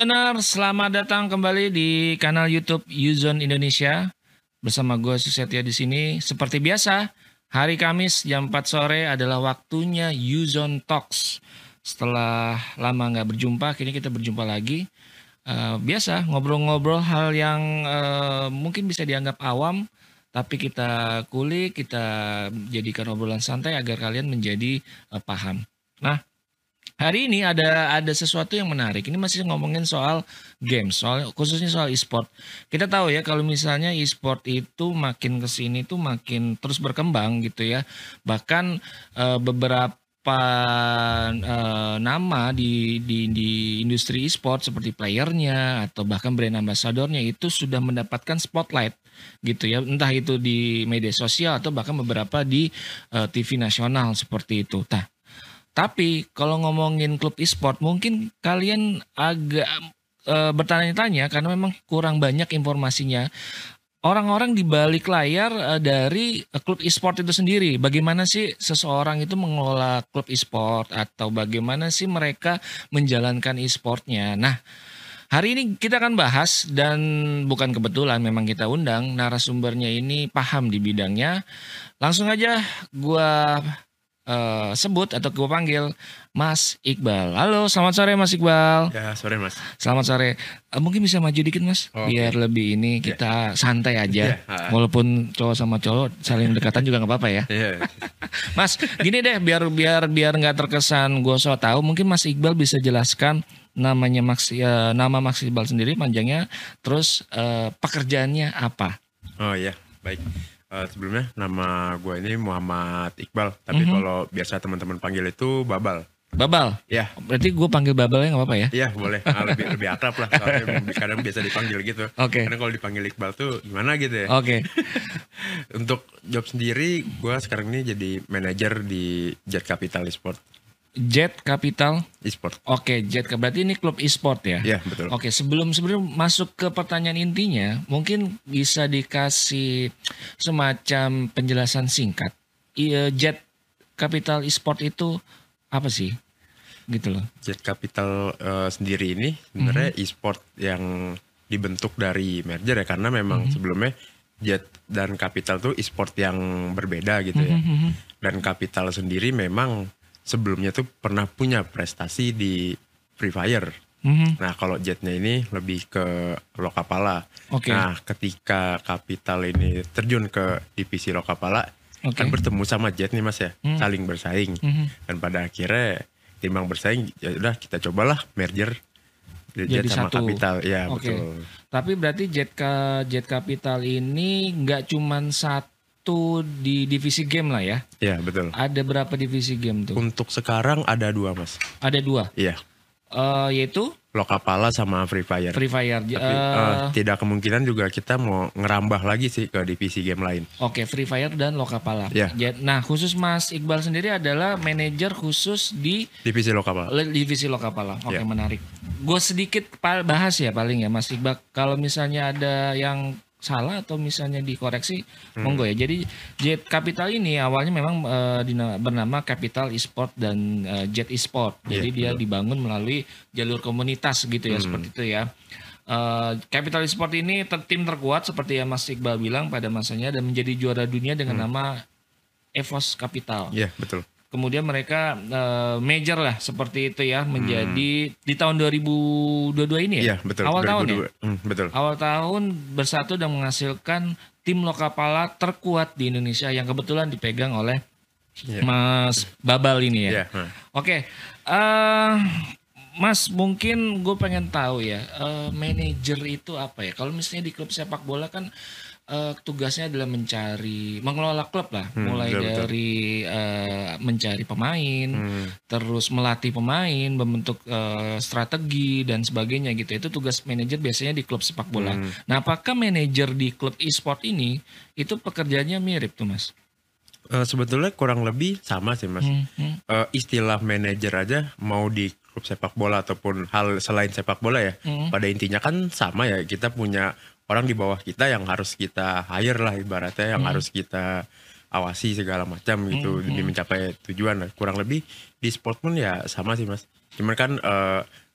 Listener, selamat datang kembali di kanal YouTube Uzone Indonesia. Bersama gue Susetya di sini. Seperti biasa, hari Kamis jam 4 sore adalah waktunya Uzone Talks. Setelah lama nggak berjumpa, kini kita berjumpa lagi. Biasa ngobrol-ngobrol hal yang mungkin bisa dianggap awam, tapi kita kulik, kita jadikan obrolan santai agar kalian menjadi paham. Nah, hari ini ada sesuatu yang menarik. Ini masih ngomongin soal games, khususnya soal e-sport. Kita tahu ya kalau misalnya e-sport itu makin kesini tuh makin terus berkembang gitu ya. Bahkan beberapa nama di industri e-sport seperti playernya atau bahkan brand ambassadornya itu sudah mendapatkan spotlight gitu ya. Entah itu di media sosial atau bahkan beberapa di TV nasional seperti itu. Tapi kalau ngomongin klub e-sport mungkin kalian agak bertanya-tanya karena memang kurang banyak informasinya. Orang-orang di balik layar dari klub e-sport itu sendiri. Bagaimana sih seseorang itu mengelola klub e-sport atau bagaimana sih mereka menjalankan e-sportnya. Nah, hari ini kita akan bahas dan bukan kebetulan memang kita undang narasumbernya ini paham di bidangnya. Langsung aja gua sebut atau gue panggil Mas Iqbal. Halo, selamat sore Mas Iqbal. Ya, sore Mas. Selamat sore. Mungkin bisa maju dikit Mas, biar lebih ini kita santai aja. Walaupun cowok sama cowok saling dekatan juga nggak apa-apa ya. Mas, gini deh, biar nggak terkesan gue so tahu. Mungkin Mas Iqbal bisa jelaskan namanya nama Mas Iqbal sendiri panjangnya, terus pekerjaannya apa? Oh iya, baik. Sebelumnya nama gue ini Muhammad Iqbal, tapi kalau biasa teman-teman panggil itu Babal. Babal? Ya. Berarti gue panggil Babalnya nggak apa-apa ya? Iya boleh, lebih akrab lah. Soalnya kadang biasa dipanggil gitu. Oke. Karena kalau dipanggil Iqbal tuh gimana gitu ya. Oke. Untuk job sendiri, gue sekarang ini jadi manajer di Jet Capital Esport. Jet Capital Esport. Oke, berarti ini klub e-sport ya? Iya, betul. Oke, sebelum masuk ke pertanyaan intinya, mungkin bisa dikasih semacam penjelasan singkat. Jet Capital Esport itu apa sih? Gitu loh. Jet Capital sendiri ini sebenarnya e-sport yang dibentuk dari merger ya, karena memang sebelumnya Jet dan Capital tuh e-sport yang berbeda gitu ya. Dan Capital sendiri memang sebelumnya tuh pernah punya prestasi di Free Fire. Nah kalau Jetnya ini lebih ke Lokapala. Okay. Nah ketika Capital ini terjun ke divisi Lokapala, kan bertemu sama Jet nih Mas ya, saling bersaing. Dan pada akhirnya timbang bersaing, ya udah kita cobalah merger Jet sama satu. Capital. Ya betul. Tapi berarti Jet Capital ini nggak cuman satu di divisi game lah ya? Iya betul. Ada berapa divisi game tuh? Untuk sekarang ada 2 Mas. Ada 2? Iya. Yaitu? Lokapala sama Free Fire. Free Fire. Tapi tidak kemungkinan juga kita mau ngerambah lagi sih ke divisi game lain. Oke, Free Fire dan Lokapala. Yeah. Nah, khusus Mas Iqbal sendiri adalah manajer khusus di divisi Lokapala. Divisi Lokapala. Oke, Yeah. Menarik. Gue sedikit bahas ya paling ya Mas Iqbal. Kalau misalnya ada yang salah atau misalnya dikoreksi, monggo ya. Jadi Jet Capital ini awalnya memang bernama Capital Esport dan Jet Esport. Jadi dia dibangun melalui jalur komunitas gitu ya, seperti itu ya. Capital Esport ini tim terkuat seperti yang Mas Iqbal bilang pada masanya dan menjadi juara dunia dengan nama EVOS Capital. Iya, betul. Kemudian mereka major lah seperti itu ya, menjadi di tahun 2022 ini ya? Iya, betul. Awal 2022. tahun ya? Betul. Awal tahun bersatu dan menghasilkan tim Lokapala terkuat di Indonesia yang kebetulan dipegang oleh Mas Babal ini ya. Oke. Mas, mungkin gue pengen tahu ya, manajer itu apa ya? Kalau misalnya di klub sepak bola kan tugasnya adalah mengelola klub lah, mulai dari mencari pemain, terus melatih pemain, membentuk strategi dan sebagainya gitu. Itu tugas manajer biasanya di klub sepak bola. Nah, apakah manajer di klub e-sport ini itu pekerjaannya mirip tuh Mas? Sebetulnya kurang lebih sama sih Mas. Istilah manajer aja mau di klub sepak bola ataupun hal selain sepak bola ya, pada intinya kan sama ya. Kita punya orang di bawah kita yang harus kita hire lah ibaratnya, yang harus kita awasi segala macam gitu demi mencapai tujuan. Kurang lebih di sport pun ya sama sih Mas. Cuman kan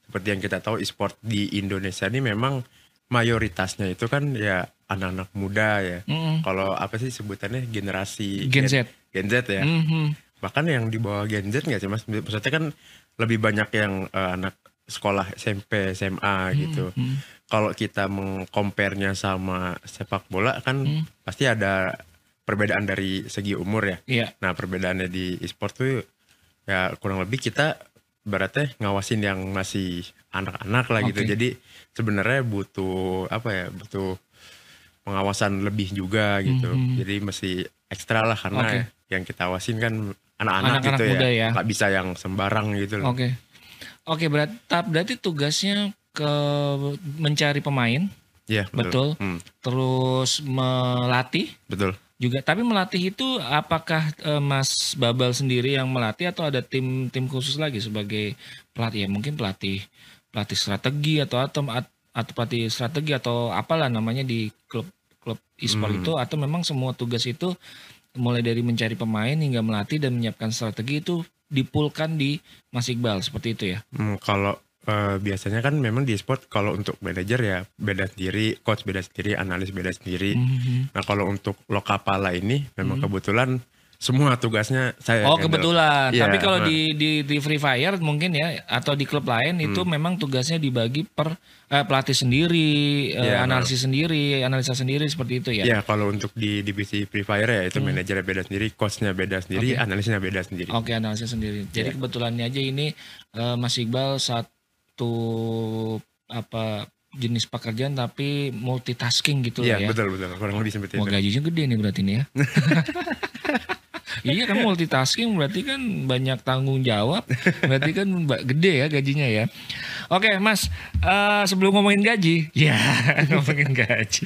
seperti yang kita tahu e-sport di Indonesia ini memang mayoritasnya itu kan ya anak-anak muda ya. Kalau apa sih sebutannya generasi Gen Z. Gen Z ya. Bahkan yang di bawah Gen Z nggak sih Mas? Maksudnya kan lebih banyak yang anak sekolah SMP, SMA gitu. Kalau kita mengcompare-nya sama sepak bola kan pasti ada perbedaan dari segi umur ya. Iya. Nah perbedaannya di e-sport tuh ya kurang lebih kita berarti ngawasin yang masih anak-anak lah gitu. Oke. Jadi sebenarnya butuh apa ya? Butuh pengawasan lebih juga gitu. Jadi mesti ekstra lah karena Oke. yang kita awasin kan anak-anak Anak-anak gitu muda ya. ya. Nggak bisa yang sembarang gitu loh. Oke, berarti tugasnya ke mencari pemain, Iya betul. betul. Terus melatih Betul. juga. Tapi melatih itu apakah Mas Babal sendiri yang melatih atau ada tim khusus lagi sebagai pelatih ya? Mungkin pelatih strategi atau pelatih strategi atau apalah namanya di klub e-sport itu, atau memang semua tugas itu mulai dari mencari pemain hingga melatih dan menyiapkan strategi itu dipulkan di Mas Iqbal seperti itu ya? Kalau biasanya kan memang di e-sport kalau untuk manajer ya beda sendiri, coach beda sendiri, analis beda sendiri. Nah kalau untuk Lokapala ini memang kebetulan semua tugasnya saya Oh handle. kebetulan. Iya, Tapi kalau di Free Fire mungkin ya atau di klub lain itu memang tugasnya dibagi per pelatih sendiri, Iya, analisis sendiri, analisa sendiri seperti itu ya. Ya kalau untuk di divisi Free Fire ya itu manajernya beda sendiri, coachnya beda sendiri, analisnya beda sendiri. Oke, analisis sendiri. Jadi kebetulannya aja ini Mas Iqbal satu jenis pekerjaan tapi multitasking gitu Iya lah ya. betul kurang lebih seperti Wah itu. gajinya gede nih berarti nih ya. Iya kan multitasking berarti kan banyak tanggung jawab, berarti kan gede ya gajinya ya. Oke Mas, sebelum ngomongin gaji, ya ngomongin gaji.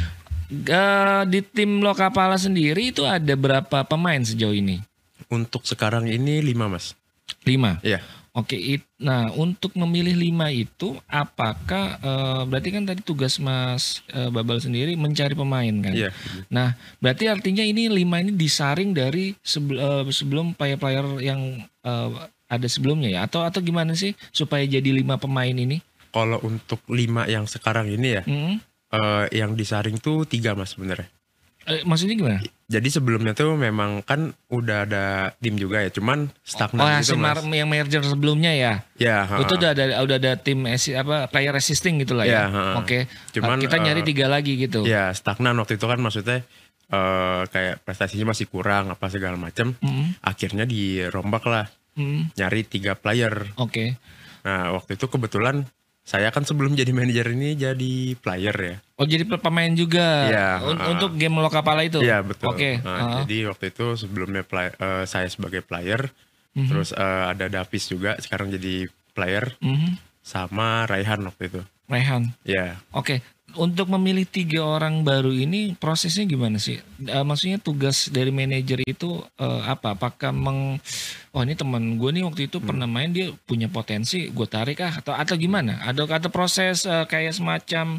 Di tim Lokapala sendiri itu ada berapa pemain sejauh ini? Untuk sekarang ini 5 Mas. 5. Iya. Oke, nah untuk memilih 5 itu apakah berarti kan tadi tugas Mas Babal sendiri mencari pemain kan? Iya. Nah, berarti artinya ini 5 ini disaring dari sebelum player-player yang ada sebelumnya ya? Atau gimana sih supaya jadi 5 pemain ini? Kalau untuk 5 yang sekarang ini ya, yang disaring tuh 3 Mas sebenarnya. Maksudnya gimana? Jadi sebelumnya tuh memang kan udah ada tim juga ya, cuman stagnan gitu Mas. Yang merger sebelumnya ya? Ya, Itu udah ada tim player assisting gitu lah ya? Oke. Cuman Kita nyari 3 lagi gitu. Ya stagnan waktu itu kan maksudnya kayak prestasinya masih kurang apa segala macam. Akhirnya dirombak lah, nyari 3 player. Oke. Nah waktu itu kebetulan saya kan sebelum jadi manajer ini jadi player ya. Oh jadi pemain juga untuk game Lokapala itu? Iya betul. Oke. Jadi waktu itu sebelumnya saya sebagai player, terus ada Davis juga sekarang jadi player, sama Raihan waktu itu. Raihan. Ya. Oke. Untuk memilih 3 orang baru ini prosesnya gimana sih? Maksudnya tugas dari manajer itu apa? Apakah ini teman gue nih waktu itu pernah main, dia punya potensi, gue tarik atau gimana? Ada proses kayak semacam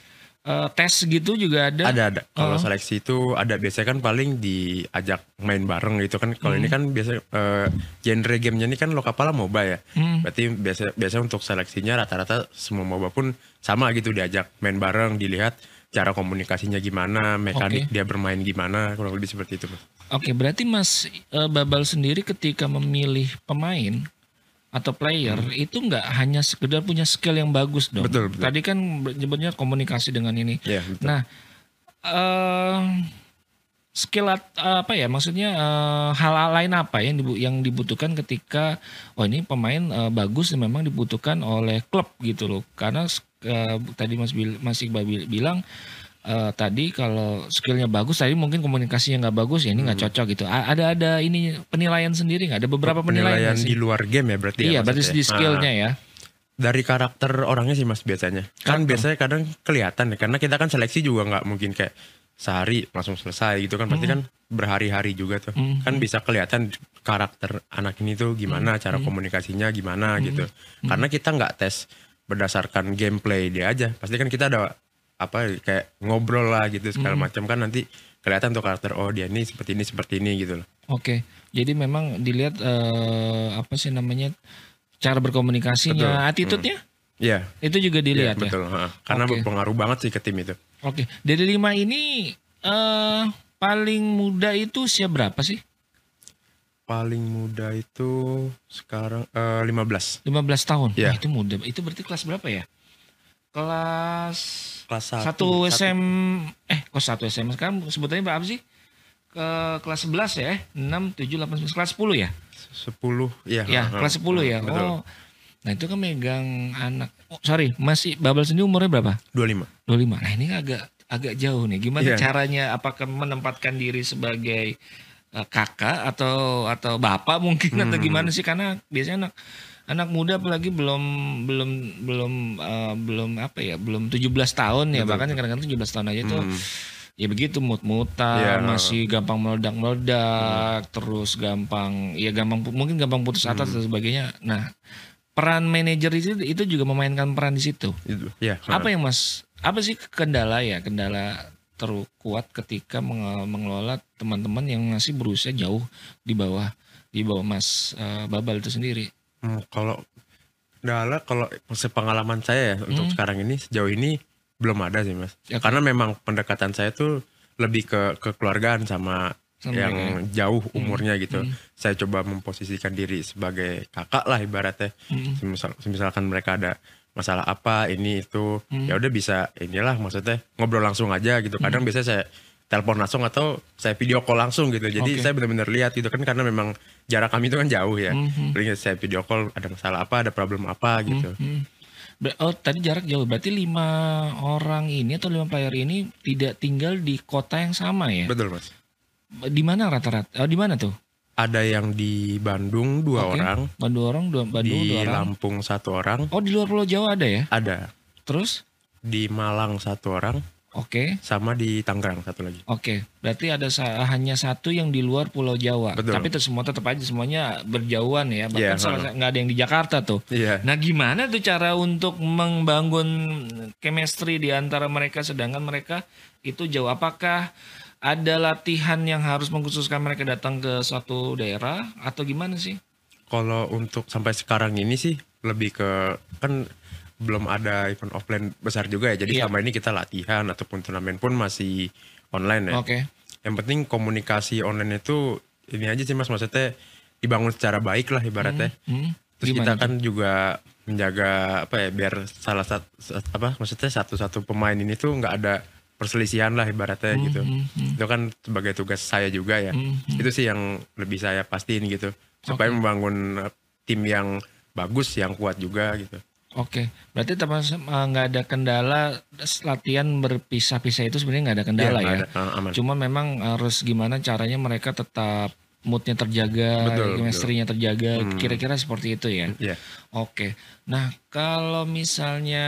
tes gitu juga ada? Ada. Kalau seleksi itu ada, biasanya kan paling diajak main bareng gitu kan. Kalau ini kan biasa genre gamenya ini kan Lokapala MOBA ya. Berarti biasa untuk seleksinya rata-rata semua MOBA pun sama gitu, diajak main bareng, dilihat cara komunikasinya gimana, mekanik dia bermain gimana, kurang lebih seperti itu Mas. Oke, berarti Mas Babal sendiri ketika memilih pemain atau player itu nggak hanya sekedar punya skill yang bagus dong. Betul. Tadi kan nyebutnya komunikasi dengan ini. Iya, betul. Nah, skill apa ya? Maksudnya hal lain apa yang dibutuhkan ketika ini pemain bagus dan memang dibutuhkan oleh klub gitu loh. Karena tadi Mas Iqbal bilang tadi kalau skillnya bagus, tadi mungkin komunikasinya nggak bagus ya ini nggak cocok gitu. Ada ini penilaian sendiri nggak? Ada beberapa penilaian di luar game ya berarti. Iya, ya, berarti di skillnya ya. Dari karakter orangnya sih Mas biasanya. Kan biasanya kadang kelihatan ya, karena kita kan seleksi juga nggak mungkin kayak sehari langsung selesai gitu kan. Pasti kan berhari-hari juga tuh. Kan bisa kelihatan karakter anak ini tuh gimana, cara komunikasinya gimana gitu. Karena kita nggak tes berdasarkan gameplay dia aja. Pasti kan kita ada kayak ngobrol lah gitu segala macam, kan nanti kelihatan tuh karakter dia ini seperti ini gitu loh. Oke. Jadi memang dilihat cara berkomunikasinya, attitude-nya? Iya. Itu juga Iya dilihat ya. betul. Karena Oke. berpengaruh banget sih ke tim itu. Oke. Dari 5 ini paling muda itu usia berapa sih? Paling muda itu sekarang 15. 15 tahun. Wah, Iya. itu muda. Itu berarti kelas berapa ya? Kelas Kelas 1 1. SM kok 1 SM sekarang sebutannya berapa sih? Kelas 11 ya? 6 7 8 9 kelas 10 ya? 10 ya. Ya, kelas 10 ya. Betul. Oh. Nah, itu kan megang anak. Oh, sorry, masih Babel sendiri umurnya berapa? 25. 25. Nah, ini agak jauh nih. Gimana Iya. caranya, apakah menempatkan diri sebagai kakak atau bapak mungkin atau gimana sih, karena biasanya anak muda apalagi belum apa ya, belum 17 tahun ya, bahkan kadang-kadang 17 tahun aja tuh ya begitu mut-mutan, Iya. masih gampang meledak-meledak, terus mungkin gampang putus asa dan sebagainya. Nah, peran manajer itu juga memainkan peran di situ. Itu. Iya. Apa sih kendala terkuat ketika mengelola teman-teman yang masih berusia jauh di bawah Mas Babal itu sendiri? Kalau sepengalaman saya ya untuk sekarang ini sejauh ini belum ada sih Mas. Oke. Karena memang pendekatan saya tuh lebih ke kekeluargaan sama yang jauh umurnya gitu. Saya coba memposisikan diri sebagai kakak lah ibaratnya. Misalkan mereka ada masalah apa ini itu, ya udah bisa inilah maksudnya ngobrol langsung aja gitu. Kadang biasanya saya telepon langsung atau saya video call langsung gitu. Jadi Oke. saya benar-benar lihat gitu kan, karena memang jarak kami itu kan jauh ya. Paling saya video call ada masalah apa, ada problem apa gitu. Oh, tadi jarak jauh. Berarti 5 orang ini atau 5 player ini tidak tinggal di kota yang sama ya? Betul Mas. Di mana rata-rata? Di mana tuh? Ada yang di Bandung 2 Oke. orang, Bandung di 2 orang. Lampung 1 orang, Oh, di luar Pulau Jawa ada ya? ada Terus? di Malang 1 orang, Oke. sama di Tangerang 1 lagi. Oke, berarti ada hanya 1 yang di luar Pulau Jawa. Betul. Tapi tetap aja semuanya berjauhan ya. Iya, Bahkan nggak ada yang di Jakarta tuh. Iya. Nah, gimana tuh cara untuk membangun chemistry di antara mereka sedangkan mereka itu jauh? Apakah ada latihan yang harus mengkhususkan mereka datang ke suatu daerah atau gimana sih? Kalau untuk sampai sekarang ini sih lebih ke, kan belum ada event offline besar juga ya. Jadi Iya. selama ini kita latihan ataupun turnamen pun masih online ya. Oke. Yang penting komunikasi online itu ini aja sih Mas, maksudnya dibangun secara baik lah ibaratnya. Terus Gimana kita kan juga menjaga apa ya, biar maksudnya satu-satu pemain ini tuh nggak ada perselisihan lah ibaratnya gitu. Itu kan sebagai tugas saya juga ya. Itu sih yang lebih saya pastiin gitu, supaya membangun tim yang bagus, yang kuat juga gitu. Oke, berarti nggak ada kendala latihan berpisah-pisah itu sebenarnya nggak ada kendala Iya, ya. nggak ada, aman. Cuma memang harus gimana caranya mereka tetap moodnya terjaga, Betul, chemistry-nya terjaga, kira-kira seperti itu ya. Iya. Oke, nah kalau misalnya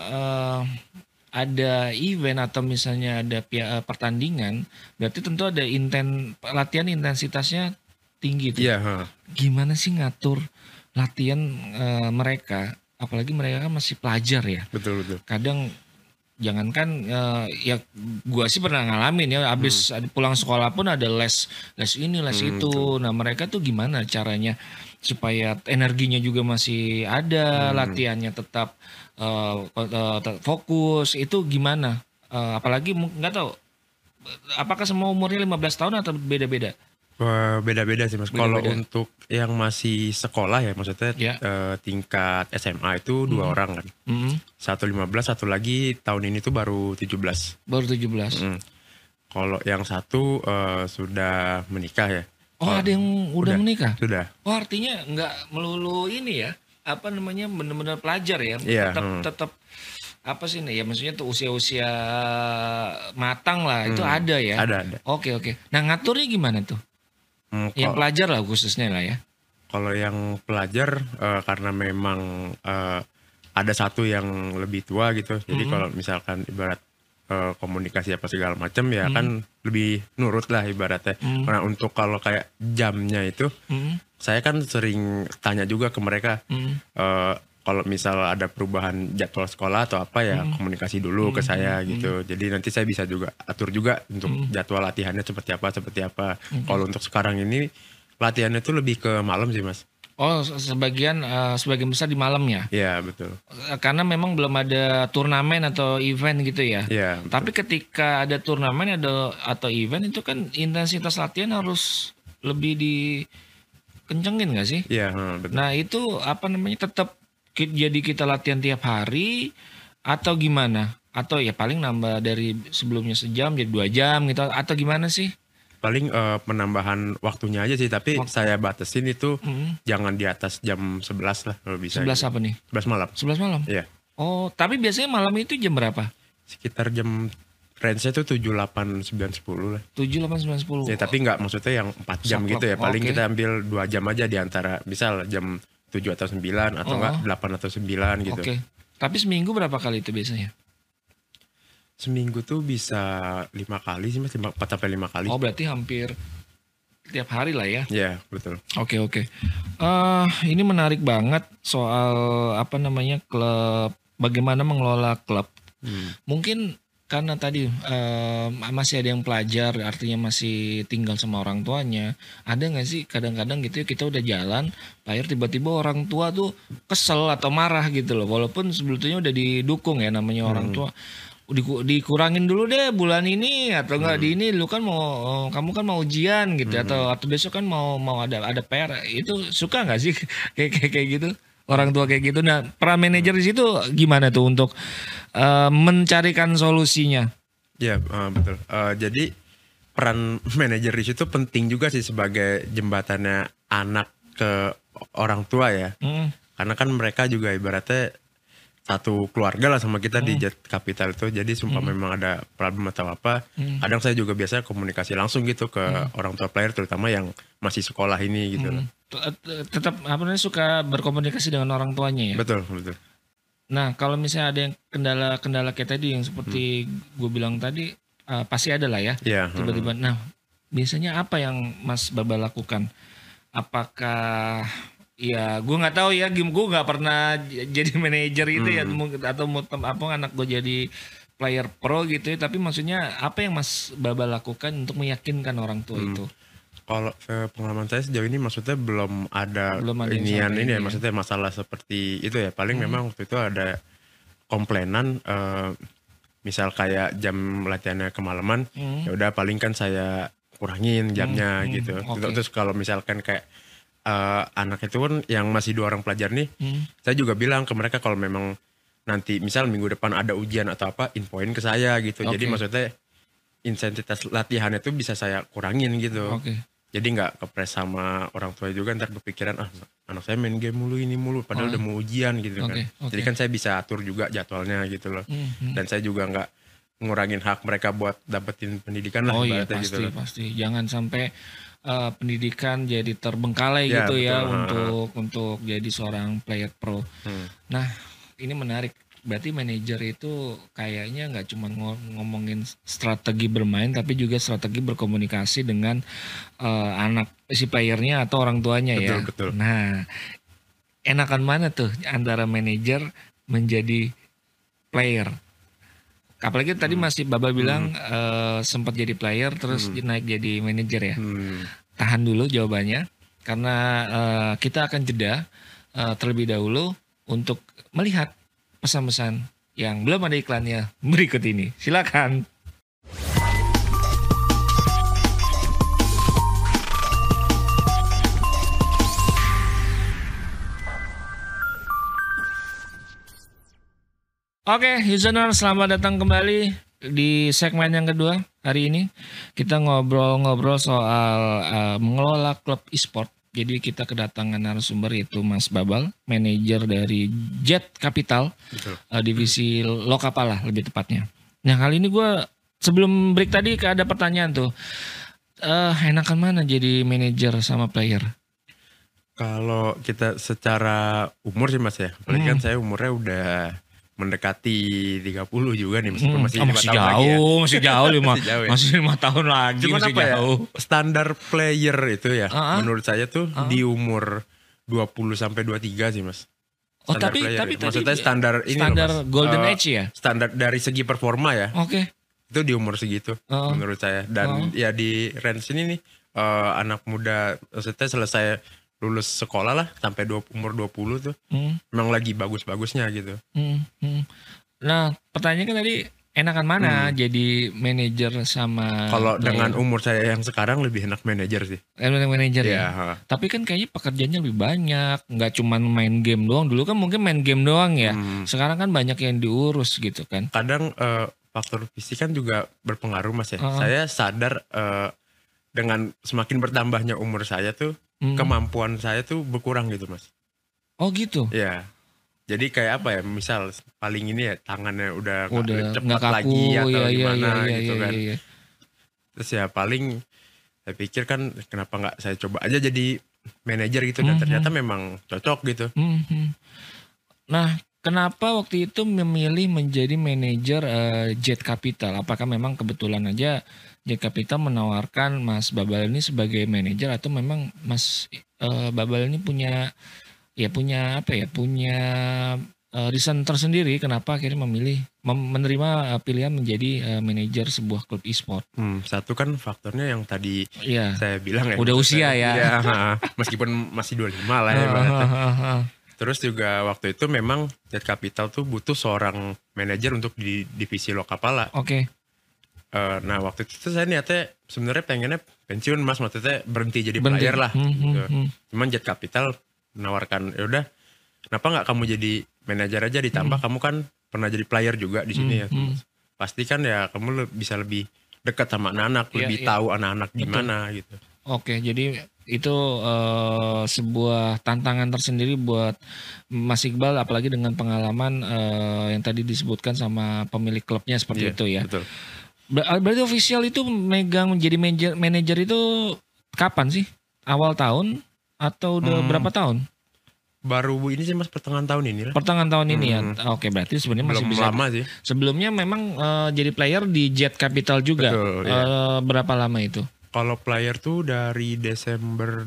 ada event atau misalnya ada pertandingan, berarti tentu ada latihan intensitasnya tinggi tuh. Iya. Gimana sih ngatur latihan mereka? Apalagi mereka kan masih pelajar ya. Betul. Kadang jangankan ya gua sih pernah ngalamin ya, abis pulang sekolah pun ada les ini les itu. Nah, mereka tuh gimana caranya supaya energinya juga masih ada, latihannya tetap fokus, itu gimana? Apalagi nggak tahu apakah semua umurnya 15 tahun atau beda-beda? Wah, beda-beda sih Mas. Kalau Beda-beda. untuk yang masih sekolah ya, maksudnya Ya. tingkat SMA itu 2 orang kan. Mm-mm. 1 15, satu lagi tahun ini tuh baru 17. Baru 17. Kalau yang satu sudah menikah ya. Oh, ada yang udah menikah? Sudah. Oh, artinya nggak melulu ini ya, apa namanya, benar-benar pelajar ya, Iya, tetap apa sih nih ya, maksudnya tuh usia-usia matang lah, itu ada ya. Ada. Oke. Nah, ngaturnya gimana tuh? Yang pelajar lah khususnya lah ya. Kalau yang pelajar karena memang ada satu yang lebih tua gitu. Jadi kalau misalkan ibarat komunikasi apa segala macam ya kan lebih nurut lah ibaratnya. Nah, untuk kalau kayak jamnya itu saya kan sering tanya juga ke mereka. Kalau misal ada perubahan jadwal sekolah atau apa ya komunikasi dulu ke saya gitu. Jadi nanti saya bisa juga atur juga untuk jadwal latihannya seperti apa. Kalau untuk sekarang ini latihannya tuh lebih ke malam sih Mas. Oh, sebagian besar di malam ya. Iya, betul. Karena memang belum ada turnamen atau event gitu ya. Iya, betul. Tapi ketika ada turnamen atau event itu kan intensitas latihan harus lebih dikencengin nggak sih? Iya, betul. Nah itu apa namanya tetap jadi kita latihan tiap hari atau gimana? Atau ya paling nambah dari sebelumnya sejam jadi 2 jam gitu atau gimana sih? Paling penambahan waktunya aja sih, tapi saya batasin itu jangan di atas jam 11 lah kalau bisa. 11 gitu. apa nih? 11 malam. 11 malam? Iya. Oh, tapi biasanya malam itu jam berapa? Sekitar jam range-nya tuh 7, 8, 9, 10 lah. 7, 8, 9, 10. Ya, tapi nggak maksudnya yang 4 jam Saklek. gitu ya. Paling Oke. kita ambil 2 jam aja di antara misal jam 7 atau 9 atau enggak 8 atau 9 gitu. Oke. Tapi seminggu berapa kali itu biasanya? Seminggu tuh bisa 5 kali sih Mas, 4 sampai 5 kali. Oh, berarti hampir tiap hari lah ya. Iya, betul. Oke. Ini menarik banget soal apa namanya klub, bagaimana mengelola klub. Mungkin karena tadi masih ada yang pelajar, artinya masih tinggal sama orang tuanya. Ada nggak sih kadang-kadang gitu ya kita udah jalan, player tiba-tiba orang tua tuh kesel atau marah gitu loh. Walaupun sebetulnya udah didukung ya namanya orang tua. Dikurangin dulu deh bulan ini atau enggak di ini lu kan kamu kan mau ujian gitu atau besok kan mau ada PR itu suka nggak sih kayak gitu orang tua kayak gitu. Nah peran manajer di situ gimana tuh untuk mencarikan solusinya? Iya, betul. Jadi peran manajer di situ penting juga sih sebagai jembatannya anak ke orang tua ya. Karena kan mereka juga ibaratnya satu keluarga lah sama kita di Jet Capital itu. Jadi sumpah memang ada problem atau apa, kadang saya juga biasa komunikasi langsung gitu ke orang tua player terutama yang masih sekolah ini gitu loh. Tetap apa namanya suka berkomunikasi dengan orang tuanya ya. Betul. Nah kalau misalnya ada yang kendala kayak tadi yang seperti gue bilang tadi pasti ada lah ya. Iya. Tiba-tiba. Nah biasanya apa yang Mas Baba lakukan? Apakah ya gue nggak tahu ya, gue nggak pernah jadi manajer itu ya atau apa anak gue jadi player pro gitu ya. Tapi maksudnya apa yang Mas Baba lakukan untuk meyakinkan orang tua itu? Kalau pengalaman saya sejauh ini maksudnya belum ada yang inian sampai ini ya, ya. maksudnya masalah seperti itu ya. Paling memang waktu itu ada komplainan misal kayak jam latihannya kemalaman, ya udah paling kan saya kurangin jamnya gitu. Terus kalau misalkan kayak anak itu kan yang masih 2 orang pelajar nih, saya juga bilang ke mereka kalau memang nanti misal minggu depan ada ujian atau apa, infoin ke saya gitu. Jadi maksudnya intensitas latihannya itu bisa saya kurangin gitu. Jadi nggak kepres sama orang tua juga ntar berpikiran anak saya main game mulu ini mulu padahal udah mau ujian gitu kan. Jadi kan saya bisa atur juga jadwalnya gitu loh. Dan saya juga nggak ngurangin hak mereka buat dapetin pendidikan lah. Oh iya gitu loh. pasti. Jangan sampai pendidikan jadi terbengkalai Ya, gitu ya betul. untuk jadi seorang player pro. Nah ini menarik. Berarti manajer itu kayaknya nggak cuma ngomongin strategi bermain, tapi juga strategi berkomunikasi dengan anak si playernya atau orang tuanya ya. Betul. Nah, enakan mana tuh antara manajer menjadi player? Apalagi tadi masih Baba bilang sempat jadi player terus naik jadi manajer ya. Tahan dulu jawabannya karena kita akan jeda terlebih dahulu untuk melihat pesan-pesan yang belum ada iklannya berikut ini. Silakan. Oke, user selamat datang kembali di segmen yang kedua hari ini. Kita ngobrol-ngobrol soal mengelola klub e-sport. Jadi kita kedatangan narasumber yaitu Mas Babal, manajer dari Jet Capital, divisi Lokapala lebih tepatnya. Nah kali ini gue sebelum break tadi ada pertanyaan tuh, enakan mana jadi manajer sama player? Kalau kita secara umur sih Mas ya, apalagi kan saya umurnya udah mendekati 30 juga nih, meskipun masih 5 tahun lagi ya. Masih jauh ya. masih 5 tahun lagi. Cuman masih apa jauh. ya, standar player itu ya, menurut saya tuh di umur 20 sampai 23 sih Mas. Oh Standar tapi player tadi maksudnya standar ini loh, standar Mas. golden age ya? Standar dari segi performa ya, Oke. itu di umur segitu menurut saya. Dan ya di range ini nih anak muda maksudnya selesai lulus sekolah lah sampai umur 20 tuh. Memang lagi bagus-bagusnya gitu. Nah, pertanyaannya kan tadi enakan mana jadi manajer sama Kalau dengan player? umur saya yang sekarang lebih enak manajer sih. Manajer Iya, ya. ha. Tapi kan kayaknya pekerjaannya lebih banyak, nggak cuma main game doang. Dulu kan mungkin main game doang ya. Sekarang kan banyak yang diurus gitu kan. Kadang faktor fisik kan juga berpengaruh Mas ya. Saya sadar dengan semakin bertambahnya umur saya tuh kemampuan saya tuh berkurang gitu Mas. Oh gitu. Iya. Jadi kayak apa ya, misal paling ini ya tangannya udah Udah cepat nggak kaku lagi atau ya gimana ya gitu kan. ya. Terus ya paling saya pikir kan kenapa nggak saya coba aja jadi manajer gitu dan ternyata memang cocok gitu. Nah, kenapa waktu itu memilih menjadi manajer Jet Capital? Apakah memang kebetulan aja Jet Capital menawarkan Mas Babal ini sebagai manajer atau memang Mas Babal ini punya reason tersendiri kenapa akhirnya menerima pilihan menjadi manajer sebuah klub e-sport? Satu kan faktornya yang tadi Iya. saya bilang ya. Udah usia ya. Iya, meskipun masih 25 lah ya. Terus juga waktu itu memang Jet Capital tuh butuh seorang manajer untuk di divisi Lokapala. Oke. Nah waktu itu saya niatnya sebenarnya pengennya pensiun Mas, maksudnya berhenti jadi player lah. Gitu. Cuman Jet Capital menawarkan, ya udah, kenapa nggak kamu jadi manajer aja, ditambah kamu kan pernah jadi player juga di sini ya. Pasti kan ya kamu bisa lebih dekat sama anak-anak, lebih tahu anak-anak gimana gitu. Oke, jadi itu sebuah tantangan tersendiri buat Mas Iqbal, apalagi dengan pengalaman yang tadi disebutkan sama pemilik klubnya seperti itu ya. Betul. Berarti official itu megang menjadi manajer itu kapan sih? Awal tahun atau udah berapa tahun? Baru ini sih Mas pertengahan tahun ini lah. Pertengahan tahun ini ya. Oke, berarti sebenarnya masih Belum bisa. lama sih. Sebelumnya memang jadi player di Jet Capital juga. Betul, iya. Berapa lama itu? Kalau player tuh dari Desember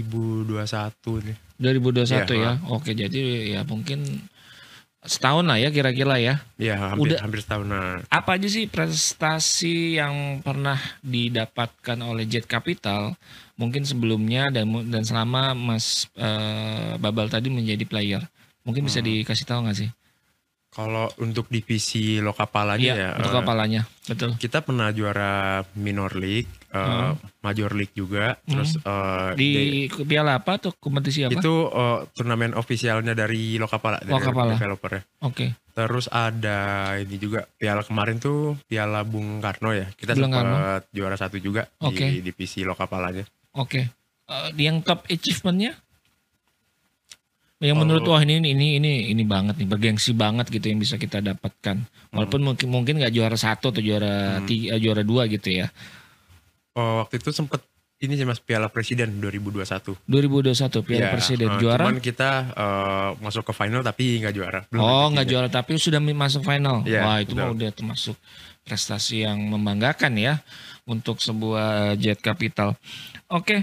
2021 nih. 2021 Iya, ya. Oke, jadi ya mungkin setahun lah ya kira-kira ya. Iya, hampir setahun. Nah, Apa aja sih prestasi yang pernah didapatkan oleh Jet Capital mungkin sebelumnya dan selama Mas Babal tadi menjadi player? Mungkin bisa dikasih tahu nggak sih? kalau untuk divisi Lokapalanya ya, untuk kepalanya. Betul. kita pernah juara minor league, major league juga, terus Di piala apa atau kompetisi apa? itu turnamen ofisialnya dari Lokapala, dari Lokapala. developernya. Oke. Terus ada ini juga piala kemarin tuh piala Bung Karno ya, kita Bung sempat juara 1 juga Oke. di divisi Lokapalanya. Oke. Yang top achievementnya? Yang menurut wah ini banget nih, bergengsi banget gitu yang bisa kita dapatkan. Walaupun mungkin nggak juara 1 atau juara 2 gitu ya. Waktu itu sempet ini sih Mas, Piala Presiden 2021. 2021 Piala Ya, Presiden juara. Cuman kita masuk ke final tapi nggak juara. Nggak juara tapi sudah masuk final. Iya, Wah, itu betul. mah udah termasuk prestasi yang membanggakan ya untuk sebuah Jet Capital. Oke,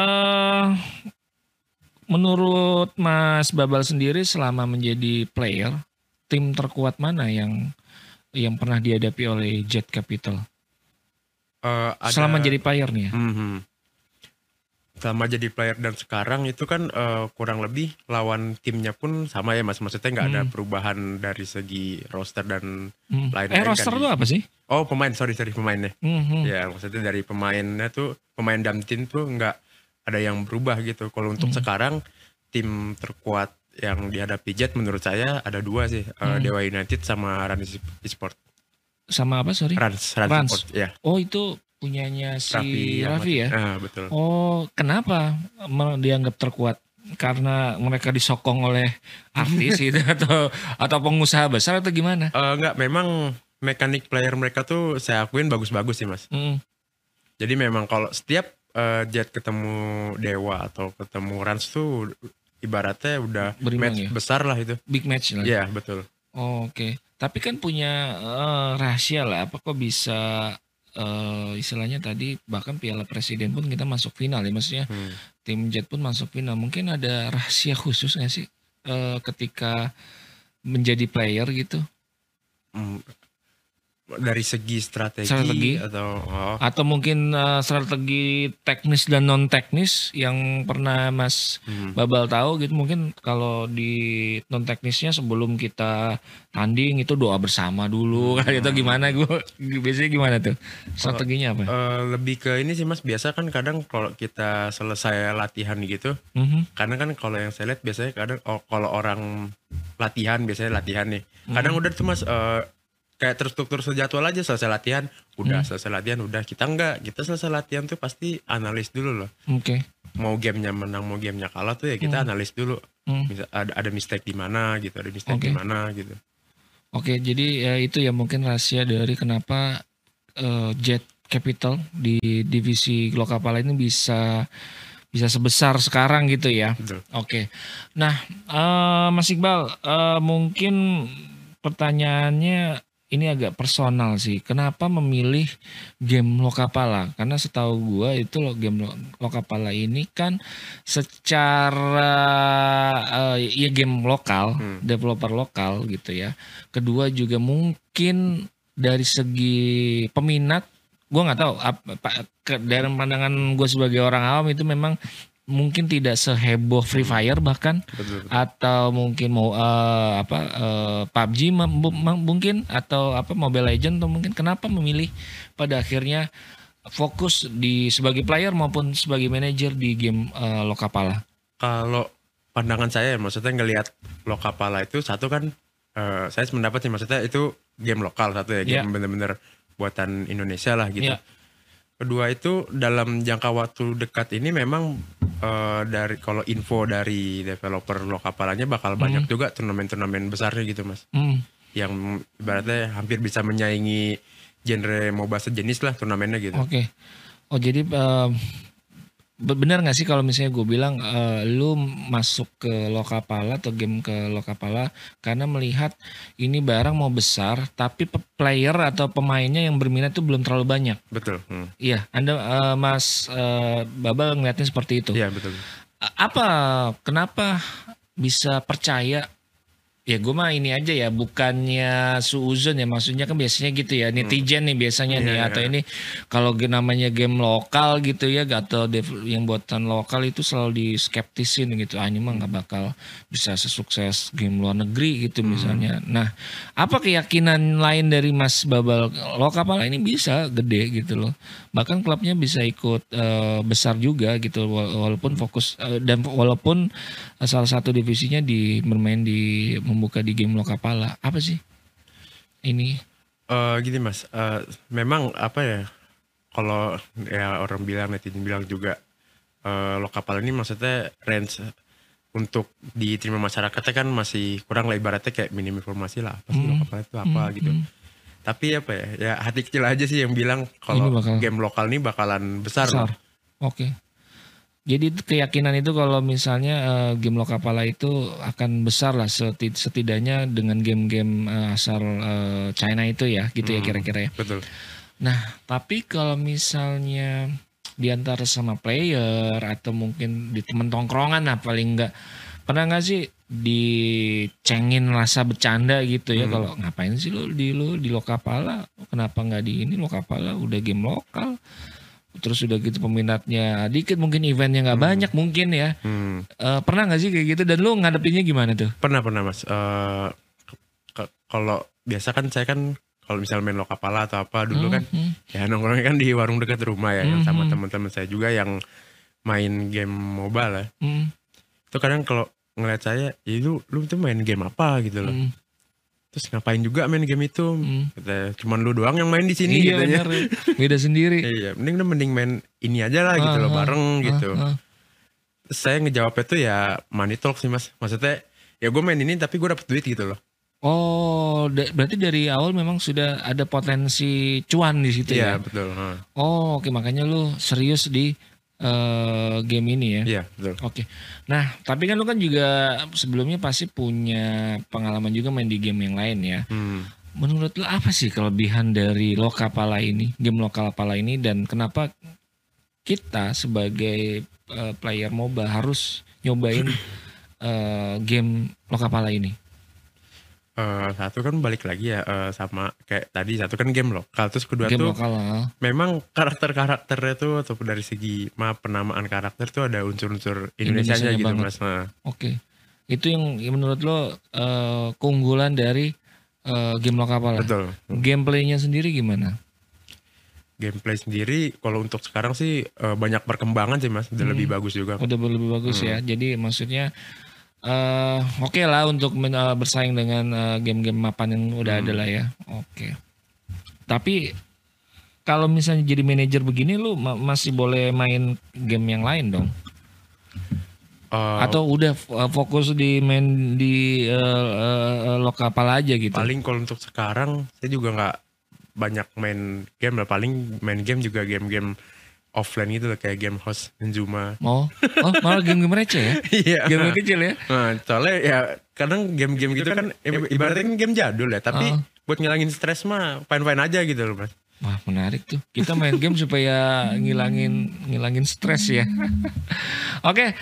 menurut Mas Babal sendiri selama menjadi player, tim terkuat mana yang pernah dihadapi oleh Jet Capital? Selama jadi player nih ya. Selama jadi player dan sekarang itu kan kurang lebih lawan timnya pun sama ya Mas. Maksudnya nggak ada perubahan dari segi roster dan lain-lain. Roster kan itu apa sih? Oh pemain, sorry pemainnya. Ya maksudnya dari pemainnya tuh, pemain dalam tim tuh nggak ada yang berubah gitu. Kalau untuk sekarang tim terkuat yang dihadapi Jet menurut saya ada 2 sih, Dewa United sama Rans Esport. Sama apa sorry? Rans Esport, ya. Oh itu punyanya si Raffi ya? Betul. Oh kenapa dianggap terkuat? Karena mereka disokong oleh artis gitu atau pengusaha besar atau gimana? Enggak, memang mekanik player mereka tuh saya akuin bagus-bagus sih Mas. Jadi memang kalau setiap Jet ketemu Dewa atau ketemu Rans tuh ibaratnya udah Berimbang match ya? besar lah itu. Big match lah. Iya betul. Oke. Tapi kan punya rahasia lah. Apa kok bisa istilahnya tadi bahkan Piala Presiden pun kita masuk final ya, maksudnya tim Jet pun masuk final. Mungkin ada rahasia khusus nggak sih ketika menjadi player gitu? Dari segi strategi atau mungkin strategi teknis dan non teknis yang pernah Mas Babal tahu gitu. Mungkin kalau di non teknisnya sebelum kita tanding itu doa bersama dulu kan, itu gimana, gue biasanya gimana tuh strateginya apa? Lebih ke ini sih Mas, biasa kan kadang kalau kita selesai latihan gitu, karena kan kalau yang saya lihat biasanya kadang kalau orang latihan biasanya latihan nih, kadang udah tuh Mas kayak terstruktur sejadwal aja, selesai latihan udah, kita enggak, kita selesai latihan tuh pasti analis dulu loh. Oke. Mau gamenya menang mau gamenya kalah tuh ya kita analis dulu. Bisa ada mistake di mana gitu, ada mistake di mana gitu. Oke, jadi ya itu ya mungkin rahasia dari kenapa Jet Capital di divisi Lokapala ini bisa sebesar sekarang gitu ya. Betul. Oke. Nah, Mas Iqbal, mungkin pertanyaannya ini agak personal sih. Kenapa memilih game Lokapala? Karena setahu gua itu game Lokapala ini kan secara ya game lokal, developer lokal gitu ya. Kedua juga mungkin dari segi peminat, gua nggak tahu dari pandangan gue sebagai orang awam itu memang mungkin tidak seheboh Free Fire bahkan. Betul. Atau mungkin mau PUBG mungkin, atau Mobile Legend, atau mungkin kenapa memilih pada akhirnya fokus di sebagai player maupun sebagai manajer di game Lokapala? Kalau pandangan saya maksudnya ngelihat Lokapala itu satu kan, saya mendapat sih maksudnya itu game lokal satu ya, game bener-bener buatan Indonesia lah gitu. Kedua itu dalam jangka waktu dekat ini memang dari kalau info dari developer Lokapalanya bakal banyak juga turnamen-turnamen besarnya gitu Mas. Yang ibaratnya hampir bisa menyaingi genre MOBA sejenis lah turnamennya gitu. Oke. Oh jadi benar nggak sih kalau misalnya gue bilang lu masuk ke Lokapala atau game ke Lokapala karena melihat ini barang mau besar tapi player atau pemainnya yang berminat itu belum terlalu banyak. Betul. Iya, Anda Mas Babal ngeliatnya seperti itu. Iya betul. Kenapa bisa percaya? Ya gue mah ini aja ya, bukannya suuzon ya, maksudnya kan biasanya gitu ya, netizen nih biasanya nih, atau ini kalau namanya game lokal gitu ya, atau yang buatan lokal itu selalu diskeptisin gitu, ini mah nggak bakal bisa sesukses game luar negeri gitu misalnya. Nah, apa keyakinan lain dari Mas Babal Lokapala ini bisa gede gitu loh, bahkan klubnya bisa ikut besar juga gitu, walaupun fokus dan walaupun salah satu divisinya bermain di membuka di game Lokapala. Apa sih ini? Gini Mas, memang apa ya, kalau ya orang bilang, netizen bilang juga Lokapala ini maksudnya range untuk diterima masyarakatnya kan masih kurang lah, ibaratnya kayak minim informasi lah apa sih Lokapala itu apa gitu. Tapi apa ya hati kecil aja sih yang bilang kalau game lokal ini bakalan besar. Oke. Jadi keyakinan itu kalau misalnya game Lokapala itu akan besar lah setidaknya dengan game-game asal China itu ya gitu ya kira-kira ya. Betul. Nah tapi kalau misalnya di antara sama player atau mungkin di temen tongkrongan lah paling enggak, pernah nggak sih dicengin rasa bercanda gitu ya, kalau ngapain sih lu di Lokapala, kenapa nggak di ini, Lokapala udah game lokal. Terus udah gitu peminatnya dikit, mungkin eventnya nggak banyak mungkin ya. Pernah nggak sih kayak gitu, dan lu ngadepinnya gimana tuh? Pernah Mas. Kalau biasa kan saya kan kalau misalnya main Lokapala atau apa dulu kan ya nongkrongnya kan di warung dekat rumah ya, yang sama teman-teman saya juga yang main game mobile lah. Itu kadang kalau ngeliat saya, ya lu tuh main game apa gitu loh. Terus ngapain juga main game itu? Cuman lu doang yang main di sini gitu ya. Beda sendiri. Iya, mending main ini aja lah gitu loh, bareng gitu. Terus saya ngejawabnya tuh ya money talk sih Mas. Maksudnya ya gue main ini tapi gue dapet duit gitu loh. Oh, berarti dari awal memang sudah ada potensi cuan di situ ya? Iya betul. Oh, oke, makanya lu serius di game ini ya? Iya betul. Oke. Nah, tapi kan lu kan juga sebelumnya pasti punya pengalaman juga main di game yang lain ya. Menurut lu apa sih kelebihan dari Lokapala ini, game Lokapala ini, dan kenapa kita sebagai player MOBA harus nyobain game Lokapala ini? Satu kan balik lagi ya sama kayak tadi, satu kan game lokal, terus kedua Game tuh lokal lah. memang karakternya tuh atau dari segi penamaan karakter tuh ada unsur-unsur Indonesianya Indonesianya gitu banget. Mas. Nah, Oke. Itu yang menurut lo keunggulan dari game lokal lah. betul. Gameplaynya sendiri gimana? Gameplay sendiri kalau untuk sekarang sih banyak perkembangan sih Mas, udah lebih bagus juga. Udah lebih bagus ya. Jadi maksudnya oke lah untuk bersaing dengan game-game mapan yang udah ada lah ya. Oke. Tapi kalau misalnya jadi manajer begini lu masih boleh main game yang lain dong? Atau udah fokus di main di lokal aja gitu? Paling kalau untuk sekarang saya juga nggak banyak main game lah, paling main game juga game-game offline gitu loh, kayak game host Inzuma. Oh malah game-game receh ya? Iya. Game kecil ya? Nah, soalnya ya kadang game-game gitu kan ibaratnya kan game jadul ya, tapi buat ngilangin stres mah fine-fine aja gitu loh Mas. Wah menarik tuh. Kita main game supaya ngilangin stres ya. Oke,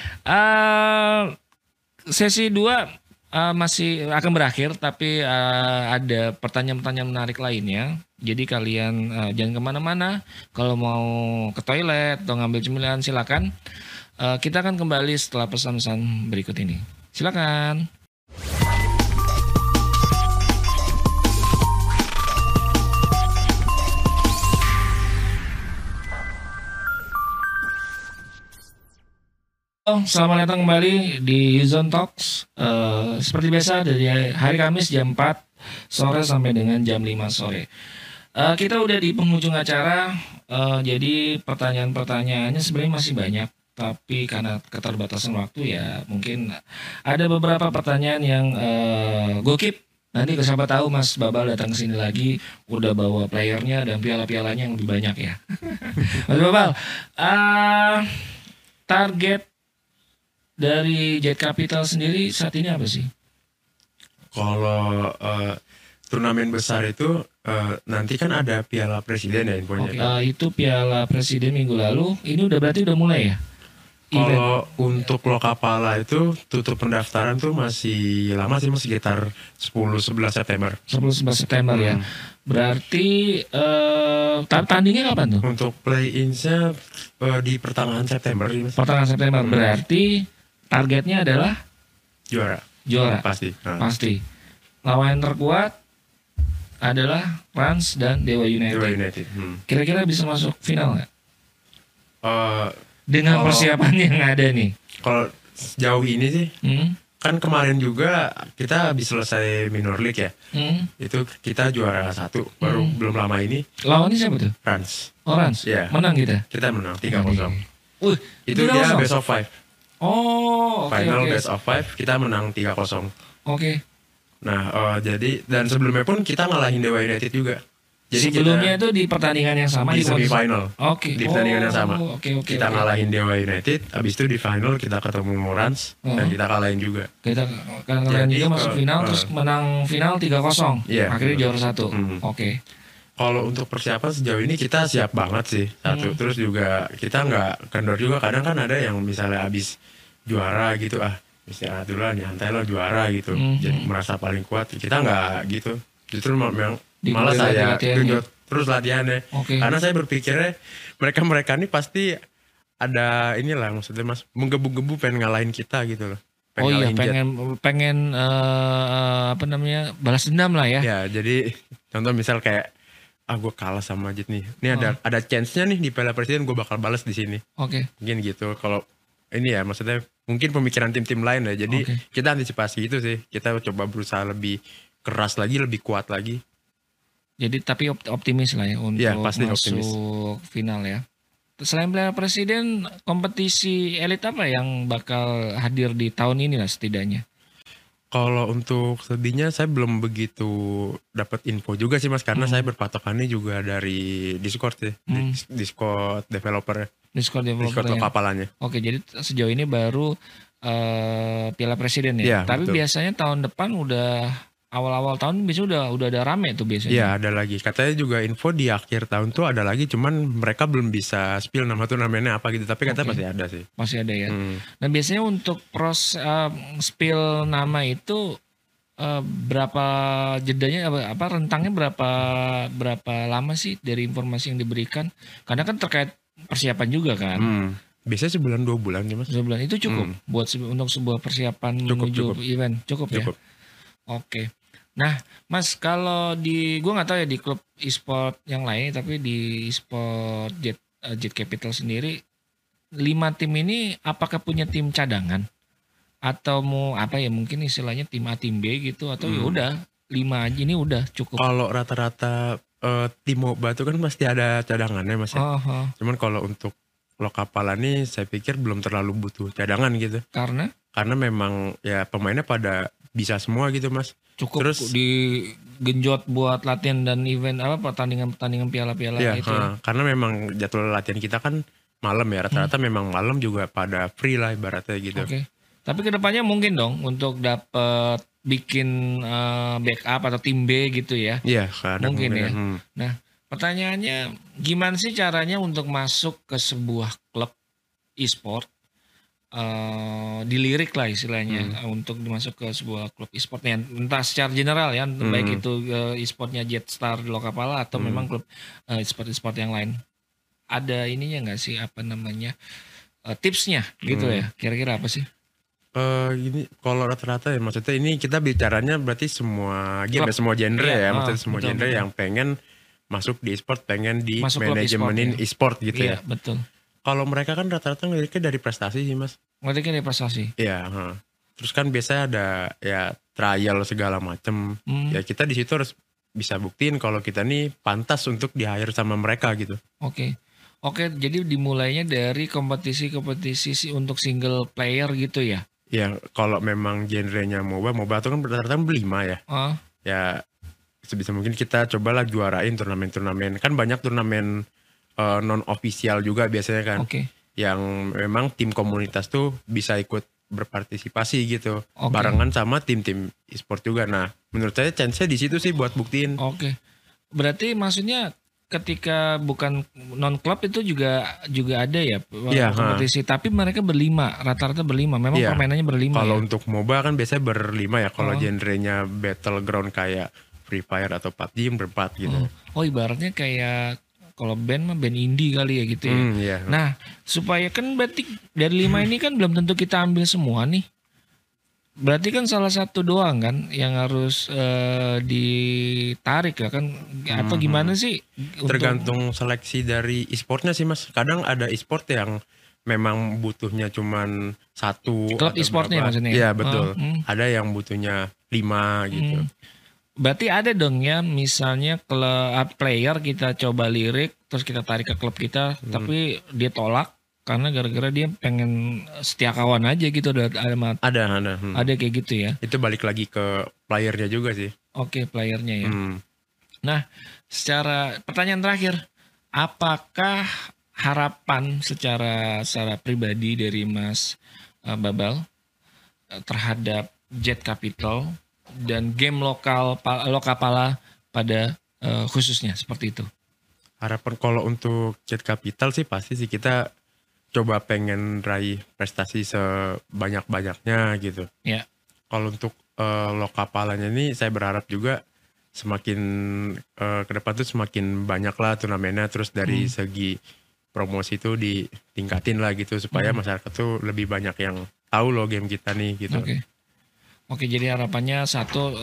sesi 2 masih akan berakhir, tapi ada pertanyaan-pertanyaan menarik lainnya. Jadi kalian jangan kemana-mana. Kalau mau ke toilet atau ngambil cemilan silakan. Kita akan kembali setelah pesan-pesan berikut ini. Silakan. Selamat datang kembali di Zone Talks. Seperti biasa dari hari Kamis jam 4 sore sampai dengan jam 5 sore. Kita udah di penghujung acara. Jadi pertanyaan-pertanyaannya sebenarnya masih banyak, tapi karena keterbatasan waktu ya mungkin ada beberapa pertanyaan yang gue keep. Nanti siapa tahu Mas Babal datang ke sini lagi udah bawa playernya dan piala-pialanya yang lebih banyak ya. Mas Babal, target dari Jet Capital sendiri saat ini apa sih? Kalau turnamen besar itu nanti kan ada Piala Presiden ya infonya. Itu Piala Presiden minggu lalu. Ini udah berarti udah mulai ya? Kalau untuk Lokapala itu tutup pendaftaran tuh masih lama sih, masih sekitar 10-11 September. 10-11 September ya. Berarti tandingnya kapan tuh? Untuk play-in-nya di pertengahan September. Pertengahan September. Berarti targetnya adalah juara. Pasti. Pasti. Lawan yang terkuat adalah Rans dan Dewa United. Kira-kira bisa masuk final nggak? Dengan persiapan yang ada nih. Kalau sejauh ini sih, kan kemarin juga kita habis selesai minor league ya. Itu kita juara 1 baru belum lama ini. Lawannya siapa tuh? Rans. Oh Rans. Yeah. Menang kita. Kita menang 3-0. Itu dia best of 5. Oh, Final best of 5 kita menang 3-0. Oke. Nah, jadi dan sebelumnya pun kita ngalahin Dewa United juga. Jadi sebelumnya itu di pertandingan yang sama di semifinal. Oke. Di pertandingan yang sama. Kita ngalahin Dewa United, habis itu di final kita ketemu Rans dan kita kalahin juga. Kita kalahin juga masuk final terus menang final 3-0. Iya, akhirnya juara 1. Oke. Kalau untuk persiapan sejauh ini kita siap banget sih. Satu, terus juga kita nggak kendor juga. Kadang kan ada yang misalnya habis juara gitu, istirahat dulu lah, nyantai lah juara gitu. Jadi merasa paling kuat. Kita nggak gitu. Justru memang malah saya genjot terus latihannya. Karena saya berpikirnya mereka ini pasti ada inilah, maksudnya Mas, menggebu-gebu pengen ngalahin kita gitu loh. Pengen apa namanya, balas dendam lah ya. Ya, jadi contoh misal kayak gue kalah sama Jet nih. Ini ada chance-nya nih di Piala Presiden, gue bakal balas di sini. Mungkin gitu. Kalau ini ya maksudnya mungkin pemikiran tim-tim lain ya. Jadi kita antisipasi itu sih. Kita coba berusaha lebih keras lagi, lebih kuat lagi. Jadi tapi optimis lah ya untuk pasti masuk optimis. Final ya. Selain Piala Presiden, kompetisi elit apa yang bakal hadir di tahun ini lah setidaknya? Kalau untuk sedihnya saya belum begitu dapat info juga sih Mas, karena saya berpatokannya juga dari Discord sih, Discord developer. Discord Lokapalanya. Oke, jadi sejauh ini baru Piala Presiden ya. Tapi betul. Biasanya tahun depan udah awal-awal tahun biasanya udah ada rame tuh biasanya. Iya, ada lagi. Katanya juga info di akhir tahun tuh ada lagi, cuman mereka belum bisa spill nama turnamennya apa gitu, tapi katanya masih ada sih. Masih ada ya. Nah, biasanya untuk spill nama itu berapa jedanya rentangnya berapa lama sih dari informasi yang diberikan? Karena kan terkait persiapan juga kan. Biasanya sebulan 2 bulan nih mas. Sebulan itu cukup buat untuk sebuah persiapan menuju event, cukup ya. Oke. Nah, Mas, kalau gue nggak tahu ya di klub e-sport yang lain, tapi di e-sport Jet Capital sendiri, 5 tim ini apakah punya tim cadangan? Atau mau mungkin istilahnya tim A, tim B gitu, atau ya udah 5 aja ini udah cukup? Kalau rata-rata tim MOBA itu kan pasti ada cadangannya mas ya. Cuman kalau untuk Lokapala nih saya pikir belum terlalu butuh cadangan gitu. Karena memang ya pemainnya pada bisa semua gitu mas. Cukup terus digenjot buat latihan dan event pertandingan piala-piala itu. Karena memang jadwal latihan kita kan malam ya, rata-rata memang malam juga pada free lah ibaratnya gitu. Oke. Tapi kedepannya mungkin dong untuk dapat bikin backup atau tim B gitu ya. Iya, mungkin ya. Nah, pertanyaannya gimana sih caranya untuk masuk ke sebuah klub e-sport? Dilirik lah istilahnya untuk masuk ke sebuah klub e-sport entah secara general ya, baik itu e-sportnya Jetstar di Lokapala atau memang klub e-sport yang lain. Ada ininya nggak sih tipsnya gitu ya? Kira-kira apa sih? Ini kalau rata-rata ya maksudnya ini kita bicaranya berarti semua game, semua genre ya, maksudnya semua genre yang pengen masuk di e-sport, pengen di manajemenin e-sport gitu ya. Betul. Kalau mereka kan rata-rata ngelihatnya dari prestasi sih mas. Ngelihatnya dari prestasi? Iya. Terus kan biasanya ada ya trial segala macem. Ya kita di situ harus bisa buktiin kalau kita nih pantas untuk di-hire sama mereka gitu. Oke, jadi dimulainya dari kompetisi untuk single player gitu ya? Ya kalau memang genrenya MOBA itu kan rata-rata 5 ya. Ya sebisa mungkin kita cobalah juarain turnamen-turnamen. Kan banyak turnamen non-official juga biasanya kan. Yang memang tim komunitas tuh bisa ikut berpartisipasi gitu. Barengan sama tim-tim e-sport juga. Nah menurut saya chance-nya di situ sih buat buktiin. Berarti maksudnya ketika bukan non-klub itu juga ada ya kompetisi. Tapi mereka rata-rata berlima. Memang permainannya berlima. Kalau untuk MOBA kan biasanya berlima ya. Kalau genrenya battleground kayak Free Fire atau PUBG berempat gitu. Ibaratnya kayak kalau band indie kali ya gitu ya. Nah, supaya kan berarti dari 5 ini kan belum tentu kita ambil semua nih. Berarti kan salah satu doang kan yang harus ditarik ya kan, atau gimana sih? Tergantung seleksi dari e-sportnya sih mas. Kadang ada e-sport yang memang butuhnya cuman 1 klub e-sportnya maksudnya. Iya betul. Ada yang butuhnya 5 gitu. Berarti ada dong ya, misalnya player kita coba lirik terus kita tarik ke klub kita, tapi dia tolak karena gara-gara dia pengen setia kawan aja gitu. Ada kayak gitu ya. Itu balik lagi ke playernya juga sih. Playernya ya. Nah, pertanyaan terakhir, apakah harapan secara pribadi dari Mas Babal terhadap Jet Capital dan game Lokapala pada khususnya seperti itu? Harapan kalau untuk Jet Capital sih pasti sih kita coba pengen raih prestasi sebanyak-banyaknya gitu. Ya. Kalau untuk Lokapalanya ini saya berharap juga semakin ke depan tuh semakin banyak lah turnamennya, terus dari segi promosi itu ditingkatin lah gitu supaya masyarakat tuh lebih banyak yang tahu loh game kita nih gitu. Oke, jadi harapannya satu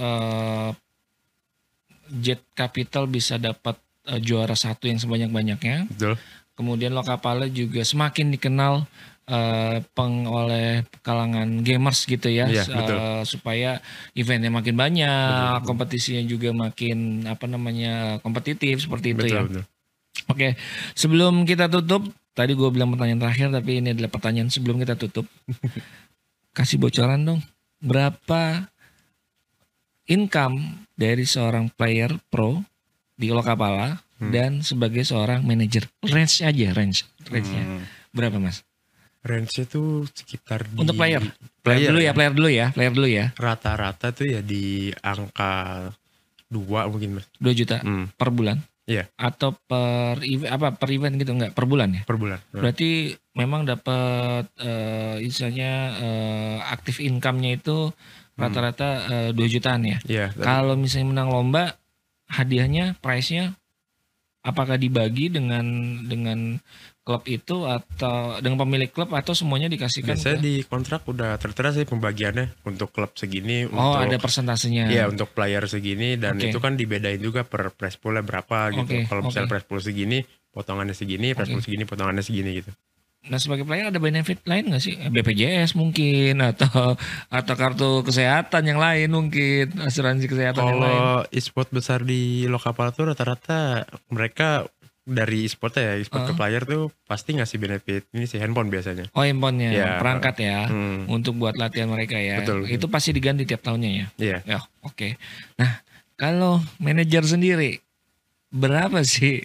Jet Capital bisa dapat juara 1 yang sebanyak-banyaknya. Betul. Kemudian Lokapala juga semakin dikenal oleh kalangan gamers gitu ya, supaya eventnya makin banyak, kompetisinya juga makin kompetitif seperti itu ya. Oke, sebelum kita tutup, tadi gue bilang pertanyaan terakhir, tapi ini adalah pertanyaan sebelum kita tutup. Kasih bocoran dong, berapa income dari seorang player pro di Lokapala dan sebagai seorang manajer? Range-nya berapa mas? Range itu sekitar untuk player dulu ya. Rata-rata tuh ya di angka 2 mungkin mas. 2 juta per bulan? Iya. Atau per event gitu, enggak, per bulan ya? Per bulan. Berarti memang dapat istilahnya aktif income-nya itu rata-rata 2 jutaan ya. Iya. Kalau misalnya menang lomba, hadiahnya, price-nya apakah dibagi dengan klub itu atau dengan pemilik klub atau semuanya dikasihkan? Biasanya di kontrak udah tertera sih pembagiannya untuk klub segini. Oh, untuk, ada persentasenya. Iya, untuk player segini dan Oke. itu kan dibedain juga per prize pool-nya berapa gitu. Oke, Kalau misalnya oke. prize pool segini, potongannya segini, prize pool segini, potongannya segini gitu. Nah, sebagai player ada benefit lain nggak sih? BPJS mungkin atau kartu kesehatan yang lain mungkin, asuransi kesehatan yang lain. Kalau e-sport besar di Lokapala tuh rata-rata mereka dari e-sport ya, e-sport ke player tuh pasti ngasih benefit ini sih handphone biasanya. Oh, handphonenya, Ya, perangkat ya, untuk buat latihan mereka ya. Betul. Itu pasti diganti tiap tahunnya ya. Iya. Ya, oke. Nah, kalau manajer sendiri berapa sih?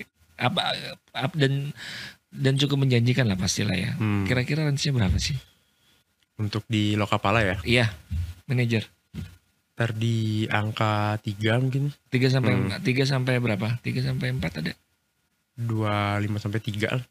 Dan cukup menjanjikan lah pastilah ya. Kira-kira range-nya berapa sih? Untuk di Lokapala ya, Iya, manajer. ntar di angka 3 mungkin, 3 sampai berapa? 3 sampai 4 ada? 25 sampai 3 lah.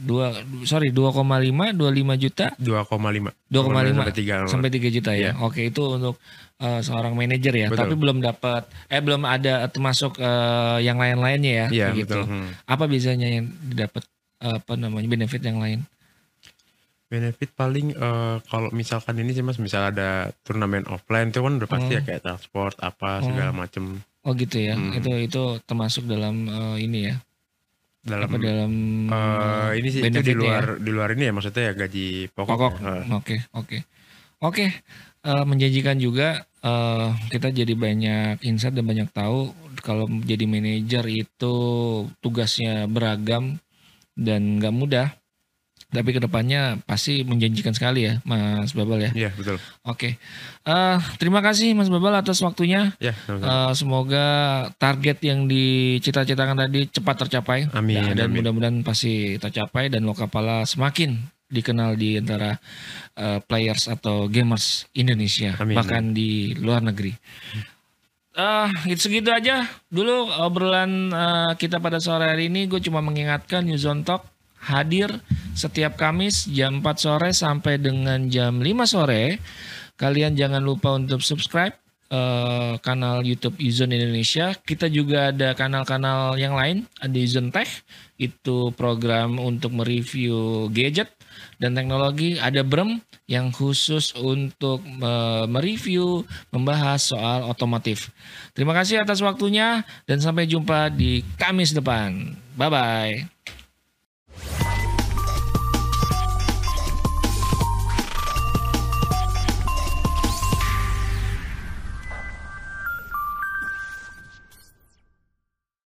2,5 juta 2,5 2,5 sampai 3 juta ya. Iya. Oke, itu untuk seorang manajer ya. Betul. Tapi belum ada termasuk yang lain-lainnya ya. Iya, begitu. betul. Apa biasanya yang didapat benefit yang lain? Benefit paling kalau misalkan ini sih Mas, misal ada turnamen offline itu kan udah pasti ya kayak transport apa segala macem. Oh gitu ya. Itu termasuk dalam ini ya. Dalam ini sih itu di luar ini ya, maksudnya ya gaji pokok. Oke. Menjanjikan juga, kita jadi banyak insight dan banyak tahu kalau jadi manajer itu tugasnya beragam dan nggak mudah. Tapi kedepannya pasti menjanjikan sekali ya, Mas Babal ya. Iya, betul. Oke. Terima kasih Mas Babal atas waktunya. Ya, sama-sama. Semoga target yang dicita-citakan tadi cepat tercapai. Amin, Dan amin. mudah-mudahan pasti tercapai dan Lokapala semakin dikenal di antara players atau gamers Indonesia, Amin. bahkan di luar negeri. Segitu aja dulu obrolan kita pada sore hari ini. Gue cuma mengingatkan Newzone Talk hadir setiap Kamis jam 4 sore sampai dengan jam 5 sore. Kalian jangan lupa untuk subscribe kanal YouTube Uzone Indonesia. Kita juga ada kanal-kanal yang lain, ada Uzone Tech, itu program untuk mereview gadget dan teknologi. Ada Brem yang khusus untuk mereview, membahas soal otomotif. Terima kasih atas waktunya dan sampai jumpa di Kamis depan. Bye-bye.